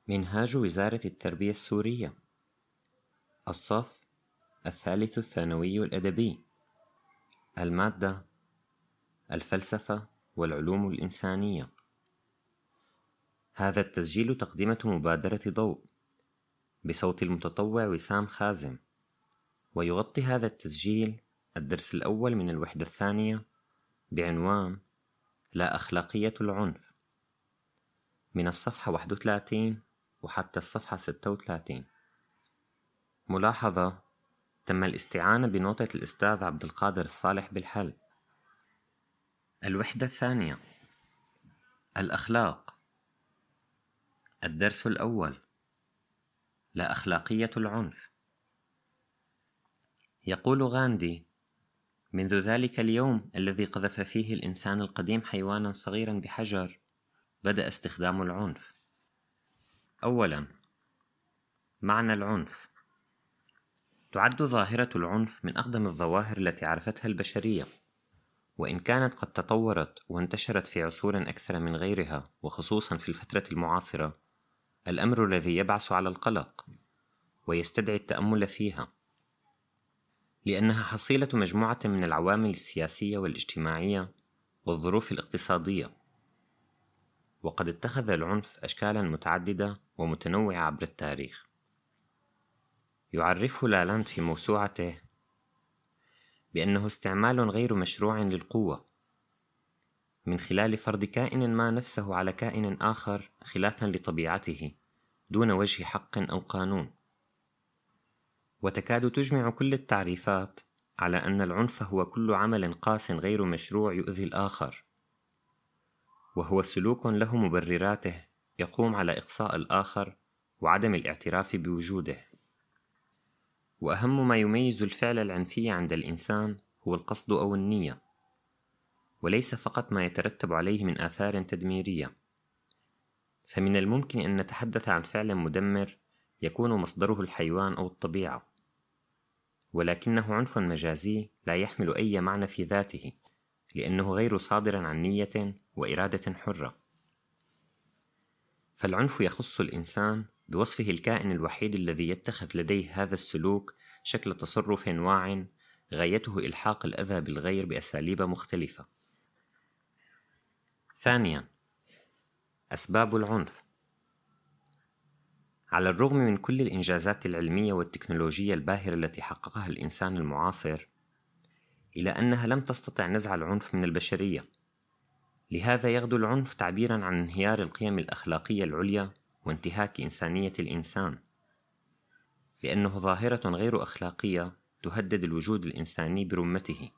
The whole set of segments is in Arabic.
منهاج وزارة التربية السورية، الصف الثالث الثانوي الأدبي، المادة الفلسفة والعلوم الإنسانية. هذا التسجيل تقدمة مبادرة ضوء بصوت المتطوع وسام خازم، ويغطي هذا التسجيل الدرس الأول من الوحدة الثانية بعنوان لا أخلاقية العنف، من الصفحة 31 وحتى الصفحة 36. ملاحظة: تم الاستعانة بنوتة الأستاذ عبد القادر الصالح بالحل. الوحدة الثانية: الأخلاق. الدرس الأول: لا أخلاقية العنف. يقول غاندي: منذ ذلك اليوم الذي قذف فيه الإنسان القديم حيوانا صغيرا بحجر، بدأ استخدام العنف. أولا، معنى العنف. تعد ظاهرة العنف من أقدم الظواهر التي عرفتها البشرية، وإن كانت قد تطورت وانتشرت في عصور أكثر من غيرها، وخصوصا في الفترة المعاصرة، الأمر الذي يبعث على القلق ويستدعي التأمل فيها، لأنها حصيلة مجموعة من العوامل السياسية والاجتماعية والظروف الاقتصادية، وقد اتخذ العنف أشكالا متعددة ومتنوعة عبر التاريخ. يعرفه لالاند في موسوعته بأنه استعمال غير مشروع للقوة من خلال فرض كائن ما نفسه على كائن آخر خلافا لطبيعته دون وجه حق أو قانون. وتكاد تجمع كل التعريفات على أن العنف هو كل عمل قاس غير مشروع يؤذي الآخر، وهو سلوك له مبرراته يقوم على إقصاء الآخر وعدم الاعتراف بوجوده. وأهم ما يميز الفعل العنفي عند الإنسان هو القصد أو النية، وليس فقط ما يترتب عليه من آثار تدميرية. فمن الممكن أن نتحدث عن فعل مدمر يكون مصدره الحيوان أو الطبيعة، ولكنه عنف مجازي لا يحمل أي معنى في ذاته، لأنه غير صادر عن نية وإرادة حرة. فالعنف يخص الإنسان بوصفه الكائن الوحيد الذي يتخذ لديه هذا السلوك شكل تصرف واع غايته إلحاق الأذى بالغير بأساليب مختلفة. ثانياً، أسباب العنف. على الرغم من كل الإنجازات العلمية والتكنولوجية الباهرة التي حققها الإنسان المعاصر، إلا أنها لم تستطع نزع العنف من البشرية. لهذا يغدو العنف تعبيراً عن انهيار القيم الأخلاقية العليا وانتهاك إنسانية الإنسان، لأنه ظاهرة غير أخلاقية تهدد الوجود الإنساني برمته.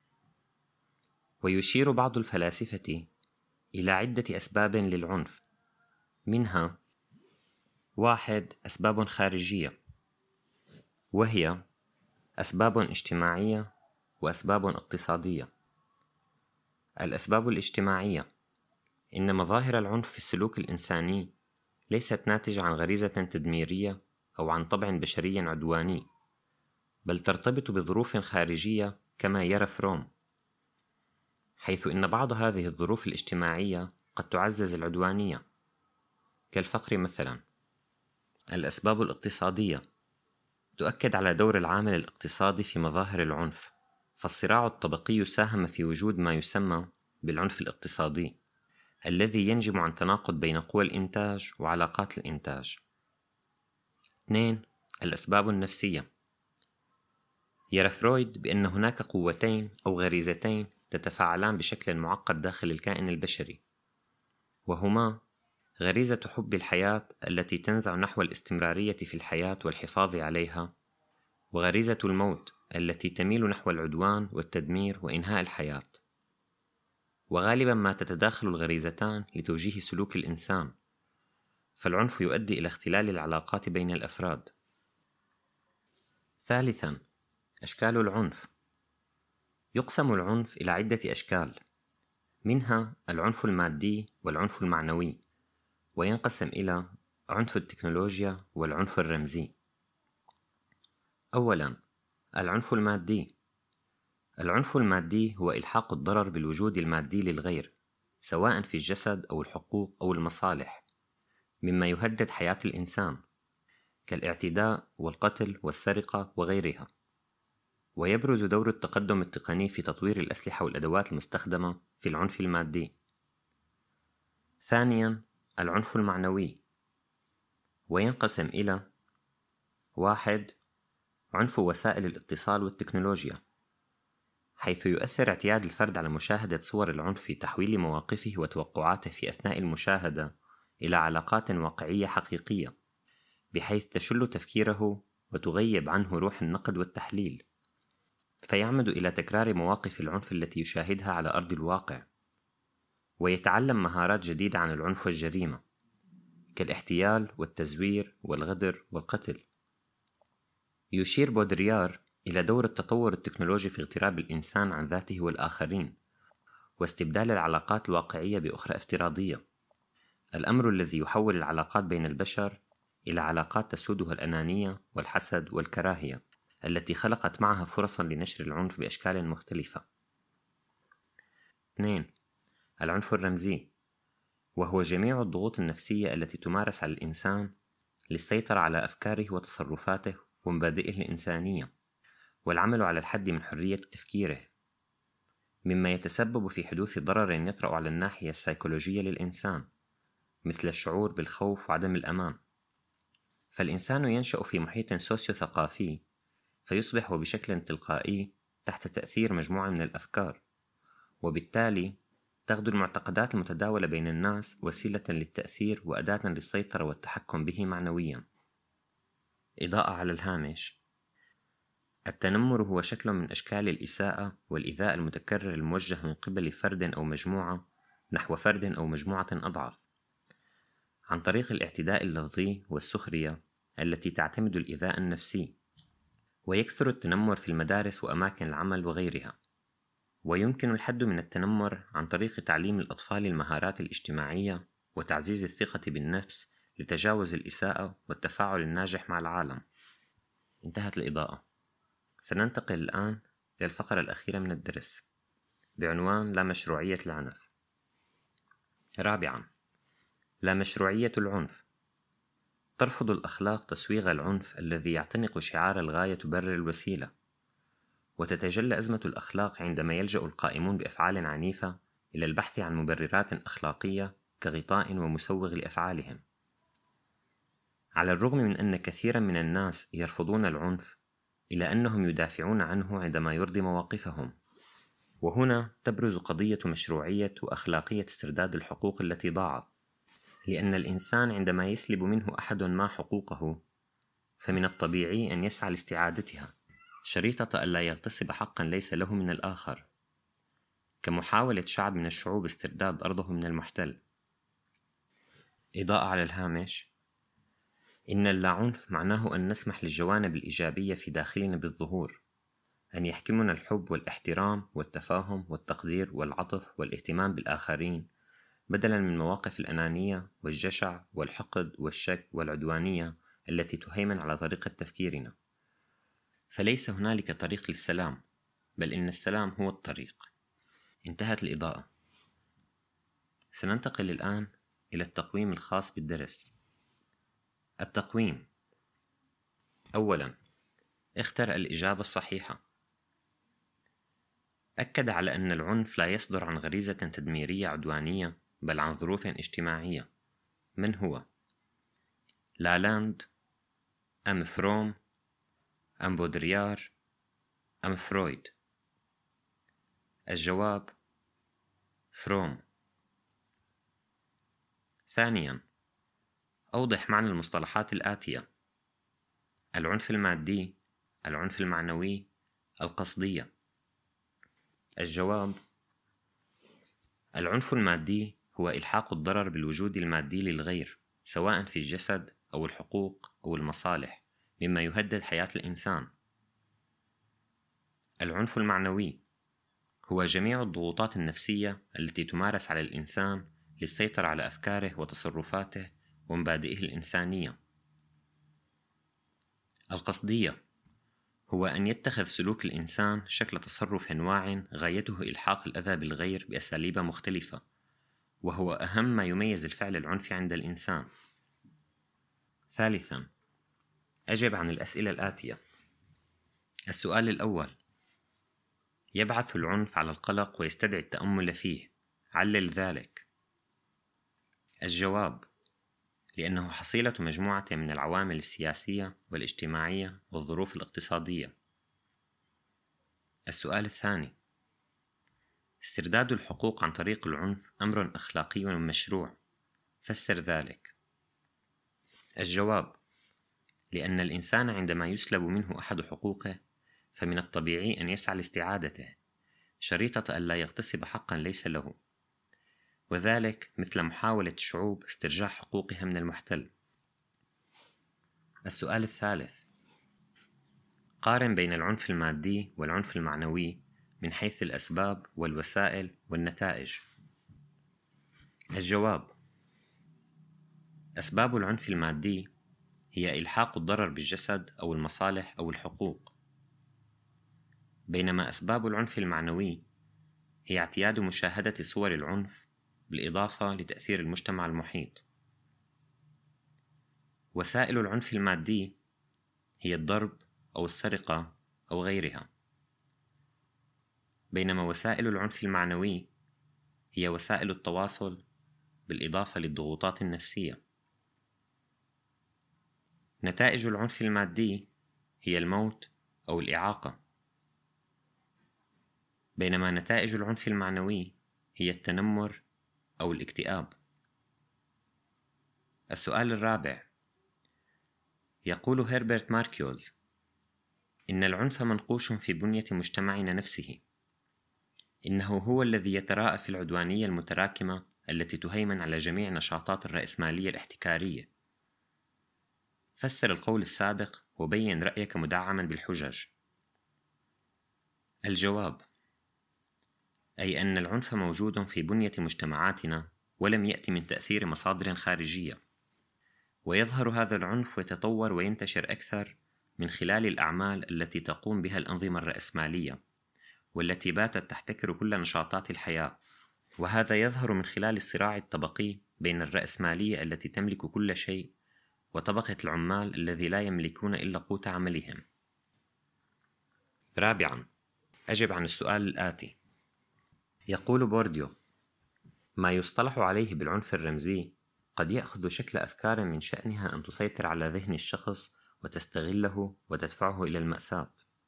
ويشير بعض الفلاسفة إلى عدة أسباب للعنف، منها: 1. أسباب خارجية، وهي أسباب اجتماعية وأسباب اقتصادية. الأسباب الاجتماعية: إن مظاهر العنف في السلوك الإنساني ليست ناتجة عن غريزة تدميرية أو عن طبع بشري عدواني، بل ترتبط بظروف خارجية كما يرى فروم، حيث إن بعض هذه الظروف الاجتماعية قد تعزز العدوانية، كالفقر مثلا. الأسباب الاقتصادية تؤكد على دور العامل الاقتصادي في مظاهر العنف، فالصراع الطبقي ساهم في وجود ما يسمى بالعنف الاقتصادي، الذي ينجم عن تناقض بين قوى الإنتاج وعلاقات الإنتاج. 2. الأسباب النفسية. يرى فرويد بأن هناك قوتين أو غريزتين تتفاعلان بشكل معقد داخل الكائن البشري، وهما غريزة حب الحياة التي تنزع نحو الاستمرارية في الحياة والحفاظ عليها، وغريزة الموت التي تميل نحو العدوان والتدمير وإنهاء الحياة. وغالبا ما تتداخل الغريزتان لتوجيه سلوك الإنسان، فالعنف يؤدي إلى اختلال العلاقات بين الأفراد. ثالثا، أشكال العنف. يقسم العنف إلى عدة أشكال، منها العنف المادي والعنف المعنوي، وينقسم إلى عنف التكنولوجيا والعنف الرمزي. أولا، العنف المادي. العنف المادي هو إلحاق الضرر بالوجود المادي للغير، سواء في الجسد أو الحقوق أو المصالح، مما يهدد حياة الإنسان كالاعتداء والقتل والسرقة وغيرها. ويبرز دور التقدم التقني في تطوير الأسلحة والأدوات المستخدمة في العنف المادي. ثانياً، العنف المعنوي، وينقسم إلى: 1. عنف وسائل الاتصال والتكنولوجيا، حيث يؤثر اعتياد الفرد على مشاهدة صور العنف في تحويل مواقفه وتوقعاته في أثناء المشاهدة إلى علاقات واقعية حقيقية، بحيث تشل تفكيره وتغيب عنه روح النقد والتحليل، فيعمد إلى تكرار مواقف العنف التي يشاهدها على أرض الواقع، ويتعلم مهارات جديدة عن العنف والجريمة كالاحتيال والتزوير والغدر والقتل. يشير بودريار إلى دور التطور التكنولوجي في اغتراب الإنسان عن ذاته والآخرين، واستبدال العلاقات الواقعية بأخرى افتراضية، الأمر الذي يحول العلاقات بين البشر إلى علاقات تسودها الأنانية والحسد والكراهية، التي خلقت معها فرصا لنشر العنف بأشكال مختلفة. 2. العنف الرمزي، وهو جميع الضغوط النفسية التي تمارس على الإنسان للسيطرة على أفكاره وتصرفاته ومبادئه الإنسانية، والعمل على الحد من حرية تفكيره، مما يتسبب في حدوث ضرر يطرأ على الناحية السيكولوجية للإنسان، مثل الشعور بالخوف وعدم الأمان. فالإنسان ينشأ في محيط سوسيو-ثقافي، فيصبح بشكل تلقائي تحت تأثير مجموعة من الأفكار، وبالتالي تغدو المعتقدات المتداولة بين الناس وسيلة للتأثير وأداة للسيطرة والتحكم به معنويا. إضاءة على الهامش: التنمر هو شكل من أشكال الإساءة والإيذاء المتكرر الموجه من قبل فرد أو مجموعة نحو فرد أو مجموعة أضعف، عن طريق الاعتداء اللفظي والسخرية التي تعتمد الإيذاء النفسي. ويكثر التنمر في المدارس وأماكن العمل وغيرها. ويمكن الحد من التنمر عن طريق تعليم الأطفال المهارات الاجتماعية وتعزيز الثقة بالنفس لتجاوز الإساءة والتفاعل الناجح مع العالم. انتهت الإضاءة. سننتقل الآن إلى الفقرة الأخيرة من الدرس بعنوان لا مشروعية العنف. 4. لا مشروعية العنف. ترفض الأخلاق تسويغ العنف الذي يعتنق شعار الغاية تبرر الوسيلة، وتتجلى أزمة الأخلاق عندما يلجأ القائمون بأفعال عنيفة إلى البحث عن مبررات أخلاقية كغطاء ومسوغ لأفعالهم. على الرغم من أن كثيرا من الناس يرفضون العنف، إلا أنهم يدافعون عنه عندما يرضي مواقفهم. وهنا تبرز قضية مشروعية وأخلاقية استرداد الحقوق التي ضاعت، لأن الإنسان عندما يسلب منه أحد ما حقوقه، فمن الطبيعي أن يسعى لاستعادتها، شريطة ألا يغتصب حقا ليس له من الآخر، كمحاولة شعب من الشعوب استرداد أرضه من المحتل. إضاءة على الهامش: إن اللاعنف معناه أن نسمح للجوانب الإيجابية في داخلنا بالظهور، أن يحكمنا الحب والاحترام والتفاهم والتقدير والعطف والاهتمام بالآخرين، بدلا من مواقف الأنانية والجشع والحقد والشك والعدوانية التي تهيمن على طريقة تفكيرنا. فليس هنالك طريق للسلام، بل إن السلام هو الطريق. انتهت الإضاءة. سننتقل الآن إلى التقويم الخاص بالدرس. التقويم: أولا، اختر الإجابة الصحيحة. أكد على أن العنف لا يصدر عن غريزة تدميرية عدوانية، بل عن ظروف اجتماعية. من هو؟ لالاند أم فروم أم بودريار أم فرويد؟ الجواب: فروم. ثانيا، أوضح معنى المصطلحات الآتية: العنف المادي، العنف المعنوي، القصدية. الجواب: العنف المادي هو إلحاق الضرر بالوجود المادي للغير، سواء في الجسد أو الحقوق أو المصالح، مما يهدد حياة الإنسان. العنف المعنوي هو جميع الضغوطات النفسية التي تمارس على الإنسان للسيطرة على أفكاره وتصرفاته ومبادئه الإنسانية. القصدية هو أن يتخذ سلوك الإنسان شكل تصرف واع غايته إلحاق الأذى بالغير بأساليب مختلفة، وهو أهم ما يميز الفعل العنفي عند الإنسان. ثالثا، أجب عن الأسئلة الآتية. السؤال الأول: يبعث العنف على القلق ويستدعي التأمل فيه، علل ذلك. الجواب: لأنه حصيلة مجموعة من العوامل السياسية والاجتماعية والظروف الاقتصادية. السؤال الثاني: استرداد الحقوق عن طريق العنف أمر أخلاقي مشروع، فسر ذلك. الجواب: لأن الإنسان عندما يسلب منه أحد حقوقه فمن الطبيعي أن يسعى لاستعادته، شريطة ألا يغتصب حقا ليس له، وذلك مثل محاولة الشعوب استرجاع حقوقها من المحتل. السؤال الثالث: قارن بين العنف المادي والعنف المعنوي من حيث الأسباب والوسائل والنتائج. الجواب: أسباب العنف المادي هي إلحاق الضرر بالجسد أو المصالح أو الحقوق، بينما أسباب العنف المعنوي هي اعتياد مشاهدة صور العنف بالإضافة لتأثير المجتمع المحيط. وسائل العنف المادي هي الضرب أو السرقة أو غيرها، بينما وسائل العنف المعنوي هي وسائل التواصل بالإضافة للضغوطات النفسية. نتائج العنف المادي هي الموت أو الإعاقة، بينما نتائج العنف المعنوي هي التنمر أو الاكتئاب. السؤال الرابع: يقول هربرت ماركيوز: إن العنف منقوش في بنية مجتمعنا نفسه، إنه هو الذي يتراءى في العدوانية المتراكمة التي تهيمن على جميع نشاطات الرأسمالية الاحتكارية. فسر القول السابق وبين رأيك مدعما بالحجج. الجواب: أي أن العنف موجود في بنية مجتمعاتنا ولم يأتي من تأثير مصادر خارجية، ويظهر هذا العنف ويتطور وينتشر أكثر من خلال الأعمال التي تقوم بها الأنظمة الرأسمالية والتي باتت تحتكر كل نشاطات الحياة، وهذا يظهر من خلال الصراع الطبقي بين الرأسمالية التي تملك كل شيء وطبقة العمال الذي لا يملكون إلا قوت عملهم. رابعا، أجب عن السؤال الآتي. يقول بورديو: ما يصطلح عليه بالعنف الرمزي قد يأخذ شكل أفكار من شأنها أن تسيطر على ذهن الشخص وتستغله وتدفعه إلى المأساة.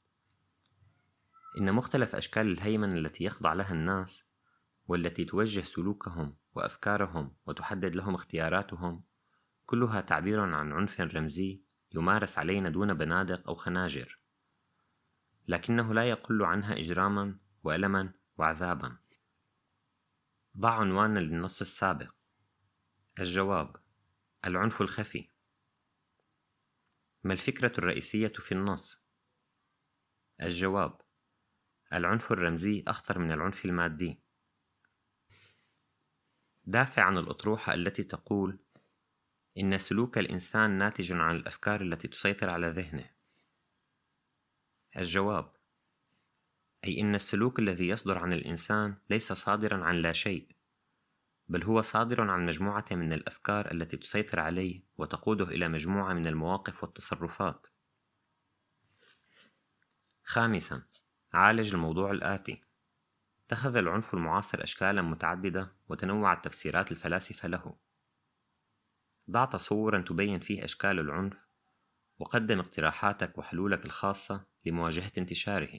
إن مختلف أشكال الهيمنة التي يخضع لها الناس والتي توجه سلوكهم وأفكارهم وتحدد لهم اختياراتهم كلها تعبير عن عنف رمزي يمارس علينا دون بنادق أو خناجر، لكنه لا يقل عنها إجراما وألما وعذابا. ضع عنوانا للنص السابق. الجواب: العنف الخفي. ما الفكرة الرئيسية في النص؟ الجواب: العنف الرمزي أخطر من العنف المادي. دافع عن الأطروحة التي تقول إن سلوك الإنسان ناتج عن الأفكار التي تسيطر على ذهنه. الجواب: أي إن السلوك الذي يصدر عن الإنسان ليس صادرا عن لا شيء، بل هو صادر عن مجموعة من الأفكار التي تسيطر عليه وتقوده إلى مجموعة من المواقف والتصرفات. خامسا، عالج الموضوع الآتي. اتخذ العنف المعاصر أشكالا متعددة وتنوعت تفسيرات الفلاسفة له. ضع تصورا تبين فيه أشكال العنف وقدم اقتراحاتك وحلولك الخاصة لمواجهة انتشاره.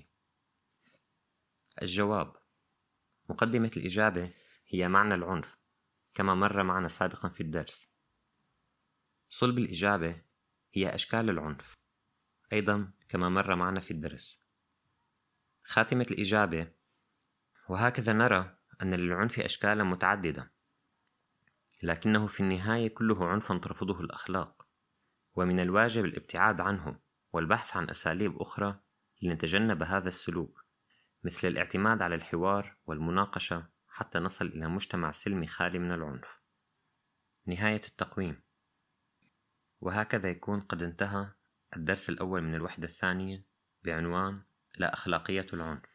الجواب: مقدمة الإجابة هي معنى العنف كما مر معنا سابقا في الدرس. صلب الإجابة هي أشكال العنف أيضا كما مر معنا في الدرس. خاتمة الإجابة: وهكذا نرى أن للعنف أشكالا متعددة، لكنه في النهاية كله عنف ترفضه الأخلاق، ومن الواجب الابتعاد عنه والبحث عن أساليب أخرى لنتجنب هذا السلوك، مثل الاعتماد على الحوار والمناقشة حتى نصل إلى مجتمع سلمي خالي من العنف. نهاية التقويم. وهكذا يكون قد انتهى الدرس الأول من الوحدة الثانية بعنوان لا أخلاقية العنف.